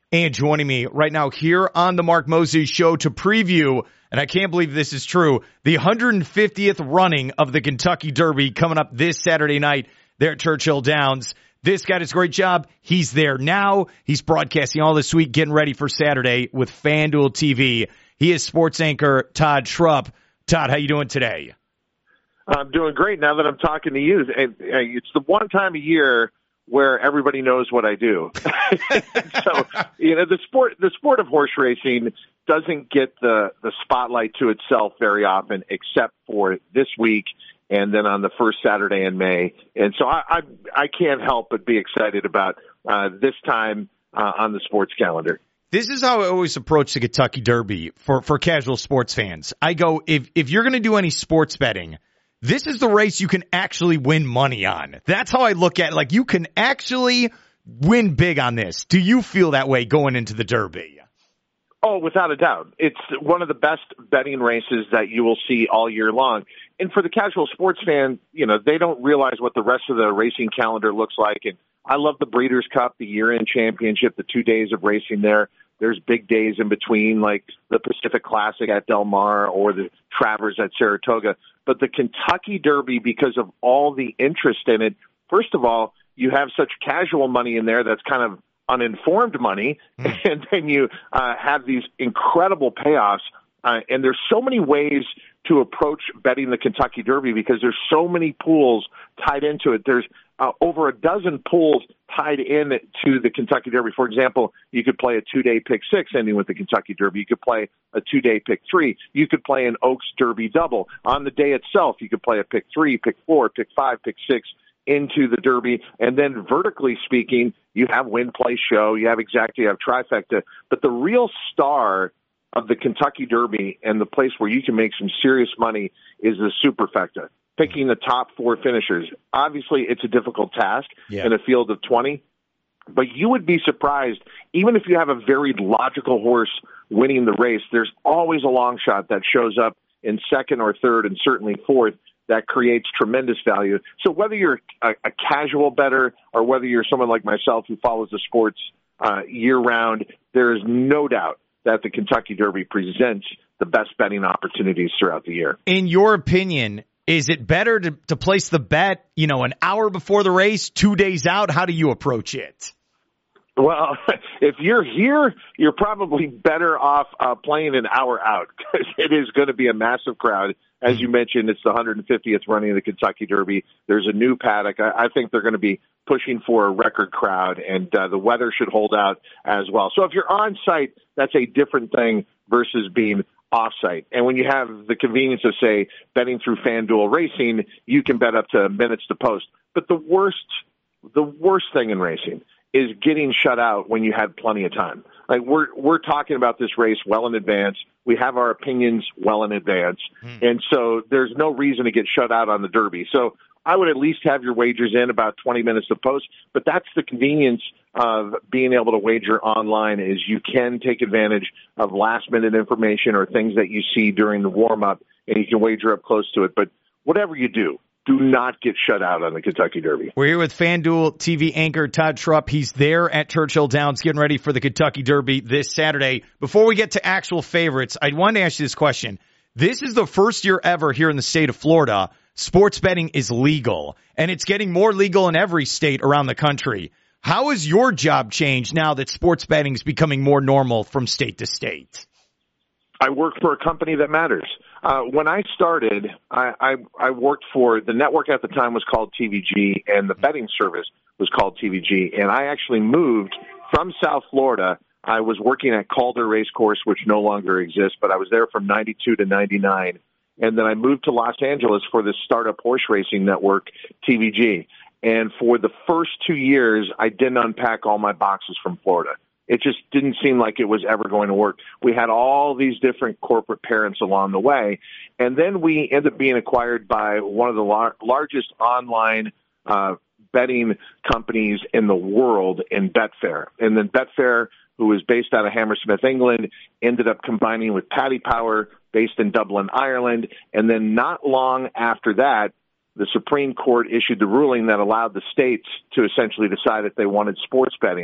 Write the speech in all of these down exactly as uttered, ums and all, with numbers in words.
And joining me right now here on the Mark Mosey Show to preview, and I can't believe this is true, the one hundred fiftieth running of the Kentucky Derby coming up this Saturday night there at Churchill Downs. This guy does a great job. He's there now. He's broadcasting all this week, getting ready for Saturday with FanDuel T V. He is sports anchor Todd Schrupp. Todd, how you doing today? I'm doing great now that I'm talking to you. It's the one time a year where everybody knows what I do. So, you know, the sport, the sport of horse racing doesn't get the, the spotlight to itself very often, except for this week and then on the first Saturday in May. And so I, I, I can't help but be excited about uh, this time uh, on the sports calendar. This is how I always approach the Kentucky Derby for, for casual sports fans. I go, if, if you're going to do any sports betting, this is the race you can actually win money on. That's how I look at it. Like, you can actually win big on this. Do you feel that way going into the Derby? Oh, without a doubt. It's one of the best betting races that you will see all year long. And for the casual sports fan, you know, they don't realize what the rest of the racing calendar looks like. And I love the Breeders' Cup, the year-end championship, the two days of racing there. There's big days in between, like the Pacific Classic at Del Mar or the Travers at Saratoga. But the Kentucky Derby, because of all the interest in it, first of all, you have such casual money in there that's kind of uninformed money, mm. and then you uh, have these incredible payoffs. Uh, and there's so many ways to approach betting the Kentucky Derby because there's so many pools tied into it. There's uh, over a dozen pools tied in to the Kentucky Derby. For example, you could play a two-day pick six ending with the Kentucky Derby. You could play a two-day pick three. You could play an Oaks Derby double. On the day itself, you could play a pick three, pick four, pick five, pick six into the Derby. And then vertically speaking, you have win, play, show. You have exactly, you have trifecta. But the real star of the Kentucky Derby and the place where you can make some serious money is the superfecta, picking the top four finishers. Obviously, it's a difficult task yeah. in a field of twenty, but you would be surprised, even if you have a very logical horse winning the race, there's always a long shot that shows up in second or third and certainly fourth that creates tremendous value. So whether you're a, a casual bettor or whether you're someone like myself who follows the sports uh, year-round, there is no doubt that the Kentucky Derby presents the best betting opportunities throughout the year. In your opinion, is it better to, to place the bet, you know, an hour before the race, two days out? How do you approach it? Well, if you're here, you're probably better off uh, playing an hour out because it is going to be a massive crowd. As you mentioned, it's the one hundred fiftieth running of the Kentucky Derby. There's a new paddock. I, I think they're going to be pushing for a record crowd, and uh, the weather should hold out as well. So if you're on site, that's a different thing versus being off-site. And when you have the convenience of, say, betting through FanDuel Racing, you can bet up to minutes to post. But the worst, the worst thing in racing is getting shut out when you had plenty of time. Like we're we're talking about this race well in advance. We have our opinions well in advance, mm. and so there's no reason to get shut out on the Derby. So I would at least have your wagers in about twenty minutes to post. But that's the convenience of being able to wager online is you can take advantage of last minute information or things that you see during the warm up, and you can wager up close to it. But whatever you do, do not get shut out on the Kentucky Derby. We're here with FanDuel T V anchor Todd Schrupp. He's there at Churchill Downs getting ready for the Kentucky Derby this Saturday. Before we get to actual favorites, I wanted to ask you this question. This is the first year ever here in the state of Florida sports betting is legal, and it's getting more legal in every state around the country. How has your job changed now that sports betting is becoming more normal from state to state? I work for a company that matters. Uh, when I started, I, I, I worked for the network at the time was called T V G, and the betting service was called T V G. And I actually moved from South Florida. I was working at Calder Racecourse, which no longer exists, but I was there from ninety-two to ninety-nine. And then I moved to Los Angeles for this startup horse racing network, T V G. And for the first two years, I didn't unpack all my boxes from Florida. It just didn't seem like it was ever going to work. We had all these different corporate parents along the way. And then we ended up being acquired by one of the lar- largest online uh, betting companies in the world in Betfair. And then Betfair, who is based out of Hammersmith, England, ended up combining with Paddy Power, based in Dublin, Ireland. And then not long after that, the Supreme Court issued the ruling that allowed the states to essentially decide if they wanted sports betting.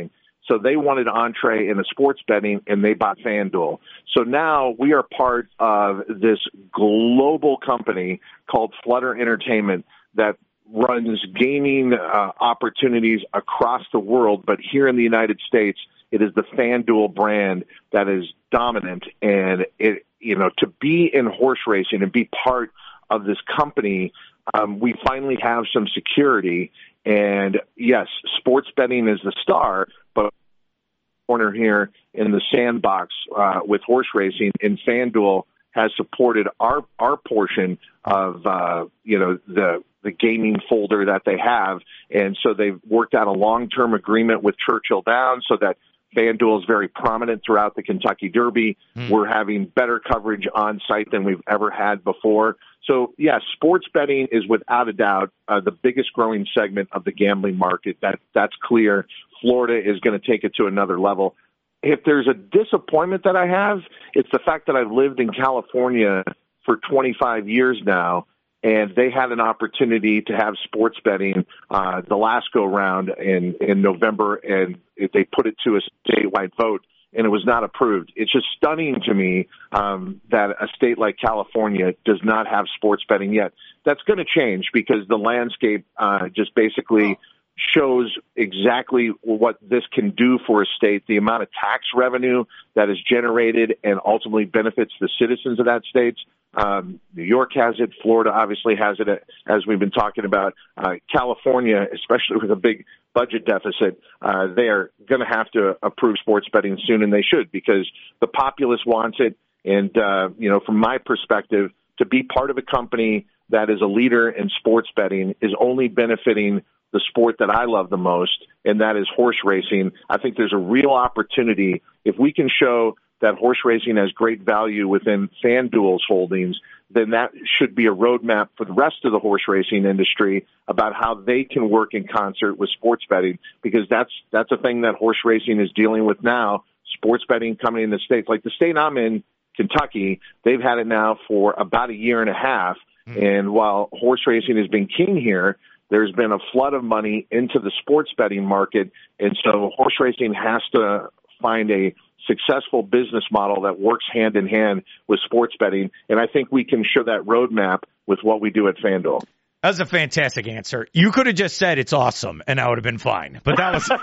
So they wanted entree in the sports betting, and they bought FanDuel. So now we are part of this global company called Flutter Entertainment that runs gaming uh, opportunities across the world. But here in the United States, it is the FanDuel brand that is dominant. And, it, you know, to be in horse racing and be part of this company, um, we finally have some security. And, yes, sports betting is the star, but corner here in the sandbox uh, with horse racing, and FanDuel has supported our our portion of uh, you know the the gaming folder that they have, and so they've worked out a long term agreement with Churchill Downs so that FanDuel is very prominent throughout the Kentucky Derby. Mm. We're having better coverage on site than we've ever had before. So, yes, sports betting is without a doubt uh, the biggest growing segment of the gambling market. That that's clear. Florida is going to take it to another level. If there's a disappointment that I have, it's the fact that I've lived in California for twenty-five years now, and they had an opportunity to have sports betting uh, the last go-round in, in November, and they put it to a statewide vote, and it was not approved. It's just stunning to me um, that a state like California does not have sports betting yet. That's going to change because the landscape uh, just basically shows exactly what this can do for a state, the amount of tax revenue that is generated and ultimately benefits the citizens of that state. Um, New York has it. Florida obviously has it, as we've been talking about. Uh, California, especially with a big budget deficit, uh, they are going to have to approve sports betting soon, and they should, because the populace wants it. And, uh, you know, from my perspective, to be part of a company that is a leader in sports betting is only benefiting the sport that I love the most, and that is horse racing. I think there's a real opportunity if we can show that horse racing has great value within FanDuel's holdings, then that should be a roadmap for the rest of the horse racing industry about how they can work in concert with sports betting, because that's that's a thing that horse racing is dealing with now. Sports betting coming in the states, like the state I'm in, Kentucky, they've had it now for about a year and a half. Mm-hmm. And while horse racing has been king here, there's been a flood of money into the sports betting market, and so horse racing has to find a successful business model that works hand in hand with sports betting, and I think we can show that roadmap with what we do at FanDuel. That was a fantastic answer. You could have just said it's awesome, and I would have been fine. But that was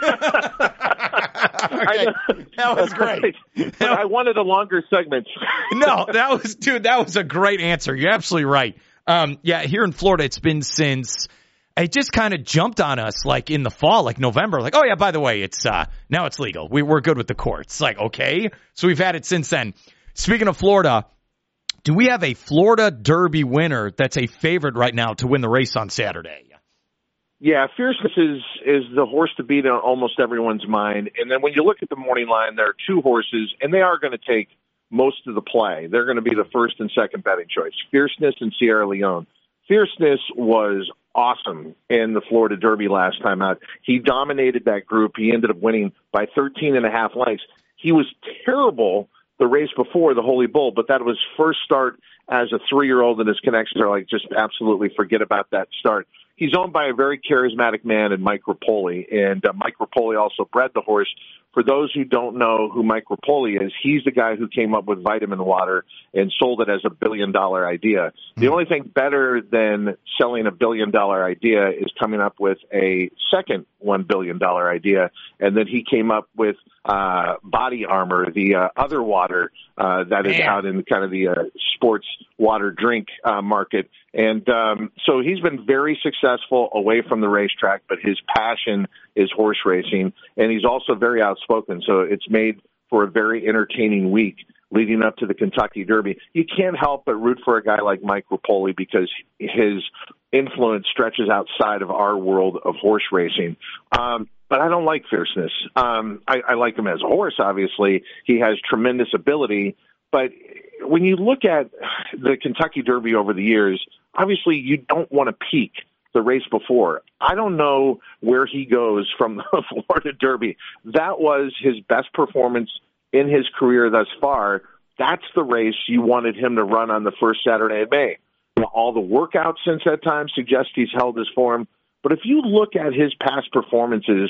okay. That was great. But I wanted a longer segment. No, that was dude. That was a great answer. You're absolutely right. Um, yeah, here in Florida, it's been since. It just kind of jumped on us like in the fall, like November, like, oh yeah, by the way, it's, uh, now it's legal. We, we're good with the courts. Like, okay. So we've had it since then. Speaking of Florida, do we have a Florida Derby winner that's a favorite right now to win the race on Saturday? Yeah, Fierceness is, is the horse to beat in almost everyone's mind. And then when you look at the morning line, there are two horses, and they are going to take most of the play. They're going to be the first and second betting choice, Fierceness and Sierra Leone. Fierceness was awesome in the Florida Derby last time out. He dominated that group. He ended up winning by thirteen and a half lengths. He was terrible the race before the Holy Bull, but that was first start as a three-year-old, and his connections are like, just absolutely forget about that start. He's owned by a very charismatic man in Mike Rapoli, and uh, Mike Rapoli also bred the horse. For those who don't know who Mike Rapoli is, he's the guy who came up with vitamin water and sold it as a billion-dollar idea. The only thing better than selling a billion-dollar idea is coming up with a second one billion dollars idea, and then he came up with uh, Body Armor, the uh, other water uh, that is Man. out in kind of the uh, sports water drink uh, market. And um, so he's been very successful away from the racetrack, but his passion is horse racing, and he's also very outspoken. So it's made for a very entertaining week leading up to the Kentucky Derby. You can't help but root for a guy like Mike Rapoli because his influence stretches outside of our world of horse racing. Um, but I don't like Fierceness. Um, I, I like him as a horse, obviously. He has tremendous ability. But when you look at the Kentucky Derby over the years, obviously you don't want to peak the race before. I don't know where he goes from the Florida Derby. That was his best performance in his career thus far. That's the race you wanted him to run on the first Saturday of May. All the workouts since that time suggest he's held his form. But if you look at his past performances,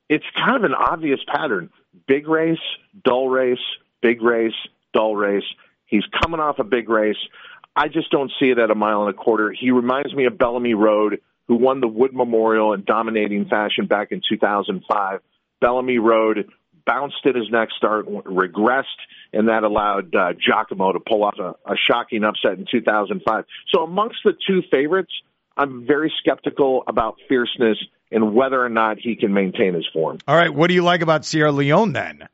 it's kind of an obvious pattern. Big race, dull race, big race, dull race. He's coming off a big race. I just don't see it at a mile and a quarter. He reminds me of Bellamy Road, who won the Wood Memorial in dominating fashion back in two thousand five. Bellamy Road bounced at his next start, regressed, and that allowed uh, Giacomo to pull off a, a shocking upset in two thousand five. So amongst the two favorites, I'm very skeptical about Fierceness and whether or not he can maintain his form. All right, what do you like about Sierra Leone then?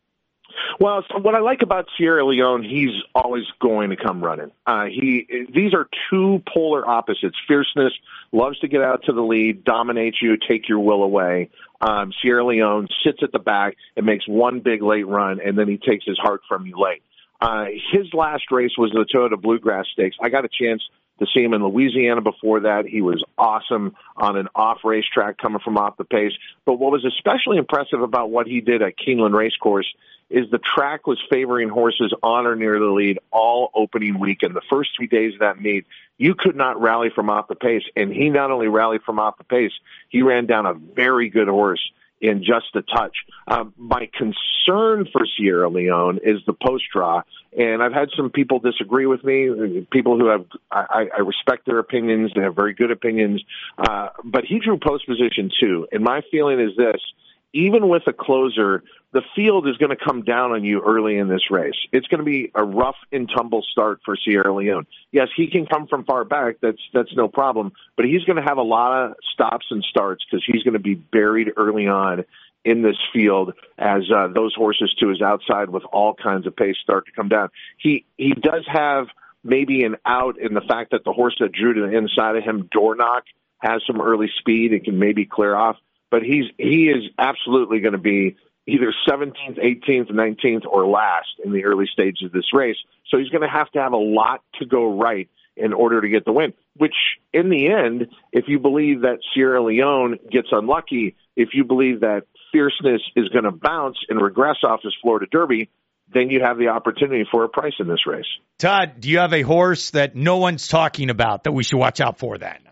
Well, so what I like about Sierra Leone, he's always going to come running. Uh, he these are two polar opposites. Fierceness loves to get out to the lead, dominate you, take your will away. Um, Sierra Leone sits at the back and makes one big late run, and then he takes his heart from you late. Uh, his last race was the Toyota Bluegrass Stakes. I got a chance to see him in Louisiana before that. He was awesome on an off racetrack coming from off the pace. But what was especially impressive about what he did at Keeneland Racecourse is the track was favoring horses on or near the lead all opening weekend. The first three days of that meet, you could not rally from off the pace. And he not only rallied from off the pace, he ran down a very good horse in Just a Touch. Uh, my concern for Sierra Leone is the post draw, and I've had some people disagree with me, people who have, I, I respect their opinions, they have very good opinions, uh, but he drew post position too, and my feeling is this: even with a closer, the field is going to come down on you early in this race. It's going to be a rough and tumble start for Sierra Leone. Yes, he can come from far back. That's that's no problem. But he's going to have a lot of stops and starts because he's going to be buried early on in this field as uh, those horses to his outside with all kinds of pace start to come down. He he does have maybe an out in the fact that the horse that drew to the inside of him, Dornock, has some early speed and can maybe clear off. But he's he is absolutely going to be either seventeenth, eighteenth, nineteenth, or last in the early stages of this race. So he's going to have to have a lot to go right in order to get the win, which in the end, if you believe that Sierra Leone gets unlucky, if you believe that Fierceness is going to bounce and regress off his Florida Derby, then you have the opportunity for a price in this race. Todd, do you have a horse that no one's talking about that we should watch out for then?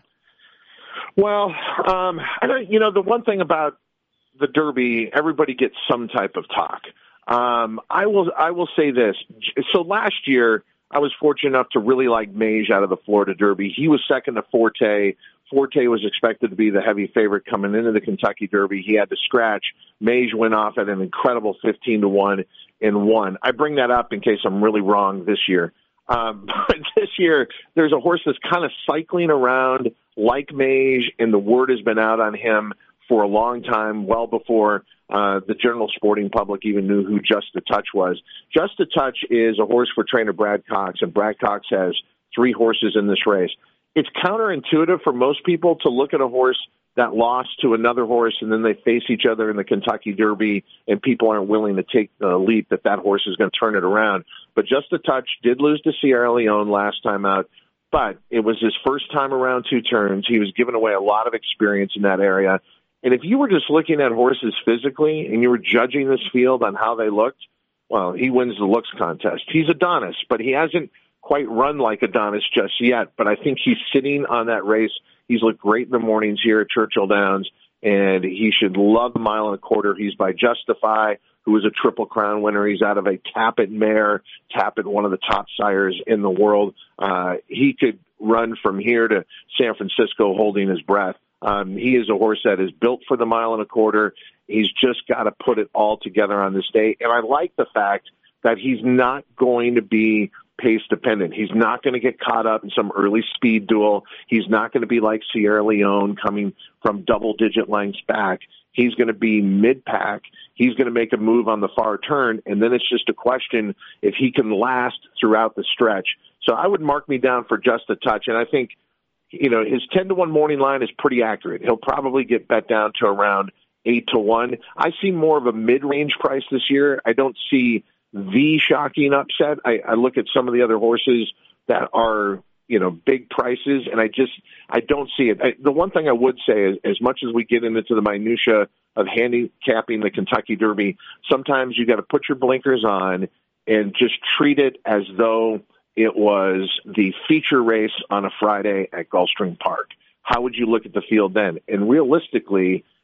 Well, um, I don't, you know, the one thing about the Derby, everybody gets some type of talk. Um, I will, I will say this. So last year, I was fortunate enough to really like Mage out of the Florida Derby. He was second to Forte. Forte was expected to be the heavy favorite coming into the Kentucky Derby. He had to scratch. Mage went off at an incredible fifteen to one and won. I bring that up in case I'm really wrong this year. Um, but this year, there's a horse that's kind of cycling around like Mage, and the word has been out on him for a long time, well before uh, the general sporting public even knew who Just a Touch was. Just a Touch is a horse for trainer Brad Cox, and Brad Cox has three horses in this race. It's counterintuitive for most people to look at a horse that lost to another horse and then they face each other in the Kentucky Derby and people aren't willing to take the leap that that horse is going to turn it around. But Just a Touch did lose to Sierra Leone last time out, but it was his first time around two turns. He was giving away a lot of experience in that area. And if you were just looking at horses physically and you were judging this field on how they looked, well, he wins the looks contest. He's Adonis, but he hasn't quite run like Adonis just yet. But I think he's sitting on that race. He's looked great in the mornings here at Churchill Downs, and he should love the mile and a quarter. He's by Justify, who is a Triple Crown winner. He's out of a Tappet mare, Tappet, one of the top sires in the world. Uh, he could run from here to San Francisco holding his breath. Um, he is a horse that is built for the mile and a quarter. He's just got to put it all together on this day. And I like the fact that he's not going to be pace dependent. He's not going to get caught up in some early speed duel. He's not going to be like Sierra Leone coming from double digit lengths back. He's going to be mid pack. He's going to make a move on the far turn. And then it's just a question if he can last throughout the stretch. So I would mark me down for Just a Touch. And I think, you know, his ten to one morning line is pretty accurate. He'll probably get bet down to around eight to one. I see more of a mid-range price this year. I don't see the shocking upset. I, I look at some of the other horses that are, you know, big prices, and I just, I don't see it. I, the one thing I would say is, as much as we get into the minutia of handicapping the Kentucky Derby, sometimes you got to put your blinkers on and just treat it as though it was the feature race on a Friday at Gulfstream Park. How would you look at the field then? And realistically,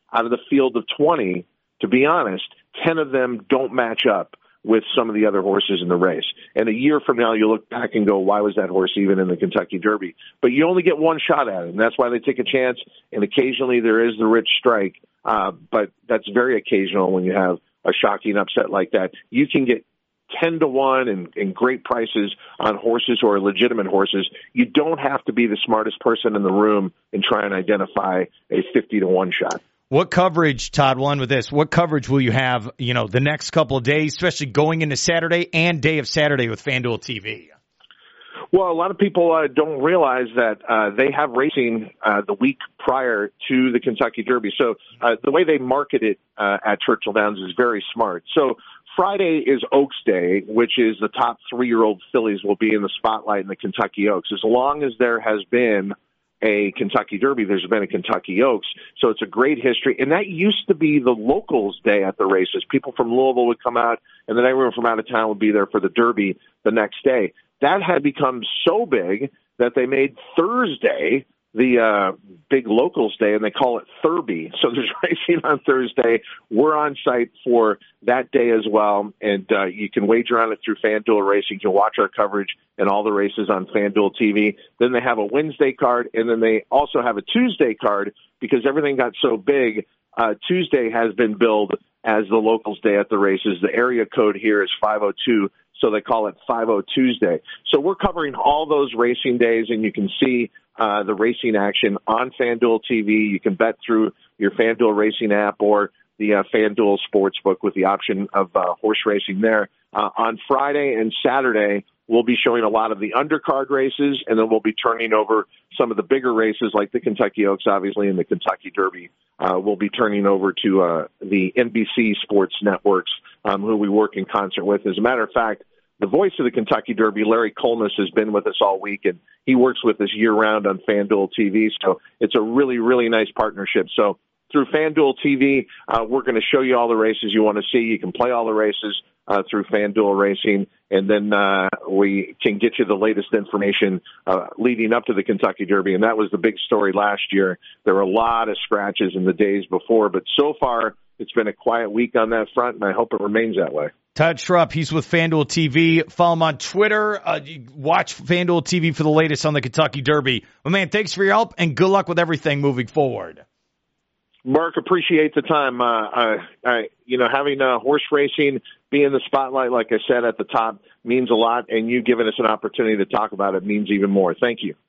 out of the field of twenty, to be honest, ten of them don't match up with some of the other horses in the race. And a year from now, you look back and go, why was that horse even in the Kentucky Derby? But you only get one shot at it, and that's why they take a chance, and occasionally there is the rich strike, uh, but that's very occasional when you have a shocking upset like that. You can get ten to one and, and great prices on horses who are legitimate horses. You don't have to be the smartest person in the room and try and identify a fifty to one shot. What coverage, Todd, one with this, what coverage will you have, you know, the next couple of days, especially going into Saturday and day of Saturday with FanDuel T V? Well, a lot of people uh, don't realize that uh, they have racing uh, the week prior to the Kentucky Derby. So uh, the way they market it uh, at Churchill Downs is very smart. So Friday is Oaks Day, which is the top three-year-old fillies will be in the spotlight in the Kentucky Oaks. As long as there has been a Kentucky Derby, there's been a Kentucky Oaks. So it's a great history. And that used to be the locals' day at the races. People from Louisville would come out, and then everyone from out of town would be there for the Derby the next day. That had become so big that they made Thursday the uh, big locals day, and they call it Thurby. So there's racing on Thursday. We're on site for that day as well, and uh, you can wager on it through FanDuel Racing. You can watch our coverage and all the races on FanDuel T V. Then they have a Wednesday card, and then they also have a Tuesday card because everything got so big. Uh, Tuesday has been billed as the locals day at the races. The area code here is five oh two, so they call it five oh Tuesday. So we're covering all those racing days, and you can see uh, the racing action on FanDuel T V. You can bet through your FanDuel Racing app or the uh, FanDuel Sportsbook with the option of uh, horse racing there. Uh, on Friday and Saturday, we'll be showing a lot of the undercard races, and then we'll be turning over some of the bigger races like the Kentucky Oaks, obviously, and the Kentucky Derby. Uh, we'll be turning over to uh, the N B C Sports Networks, um, who we work in concert with. As a matter of fact, the voice of the Kentucky Derby, Larry Colmus, has been with us all week, and he works with us year-round on FanDuel T V. So it's a really, really nice partnership. So through FanDuel T V, uh, we're going to show you all the races you want to see. You can play all the races uh, through FanDuel Racing, and then uh, we can get you the latest information uh, leading up to the Kentucky Derby. And that was the big story last year. There were a lot of scratches in the days before, but so far it's been a quiet week on that front, and I hope it remains that way. Todd Schrupp, he's with FanDuel T V. Follow him on Twitter. Uh, watch FanDuel T V for the latest on the Kentucky Derby. Well, man, thanks for your help, and good luck with everything moving forward. Mark, appreciate the time. Uh, I, I, you know, having uh, horse racing be in the spotlight, like I said at the top, means a lot, and you giving us an opportunity to talk about it means even more. Thank you.